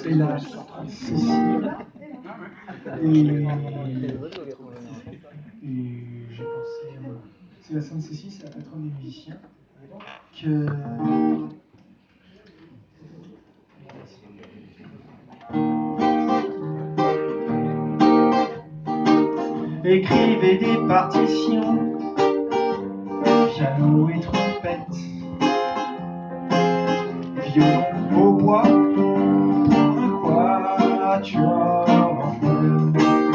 c'est la Sainte-Cécile. Et j'ai pensé, c'est la Sainte-Cécile, c'est la patronne des musiciens. Et donc, écrivez des partitions, piano et trompette, violon au bois, pour un quatuor en feu.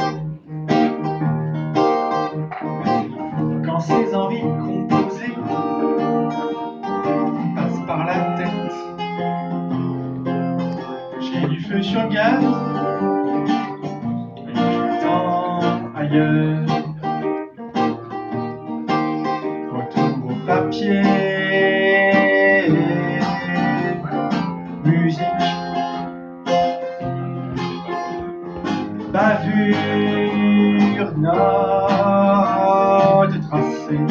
Quand ces envies composées passent par la tête, j'ai du feu sur le gaz, et je tends ailleurs. Retour au papier, musique, bavure, note tracée.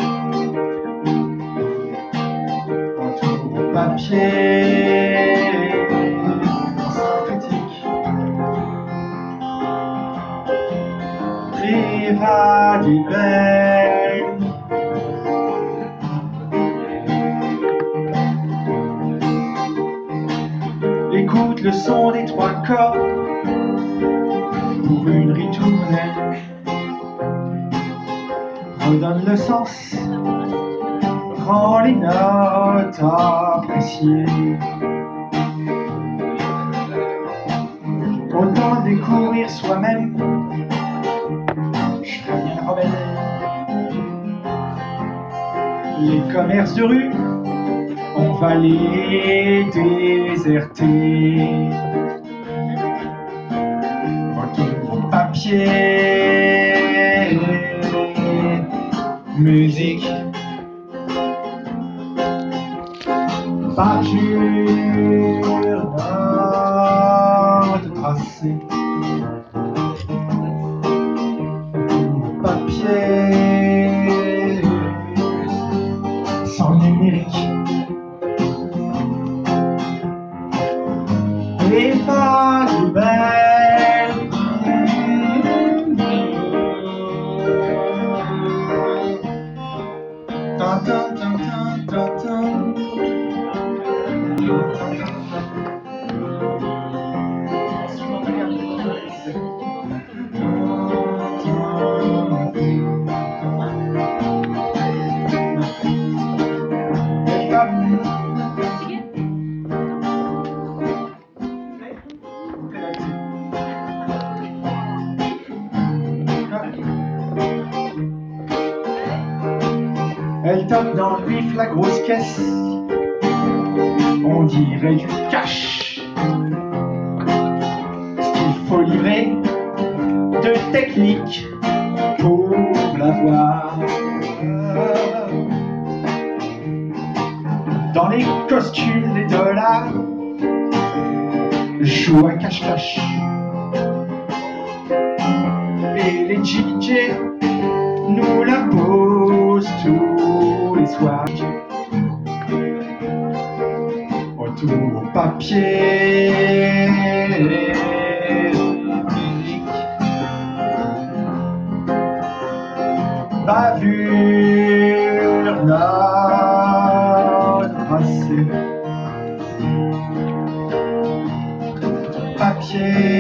Retour au papier, synthétique, Rivadibelle. Écoute le son des trois corps pour une ritournelle. Redonne le sens, rend les notes appréciées. Autant découvrir soi-même, je ferais bien rebelle. Les commerces de rue, on va les déserter. Retour au papier, musique, bavure, note tracée. Retour au papier, sans numérique. Et pas de belle. Tintin, tintin, tintin. Elle tape dans le vif la grosse caisse, on dirait du cash. Ce qu'il faut livrer de technique pour l'avoir. Dans les costumes, les dollars jouent à cache-cache. Et les DJ nous la posent tous les soirs. Retour au papier, bavure, note tracée. Papier.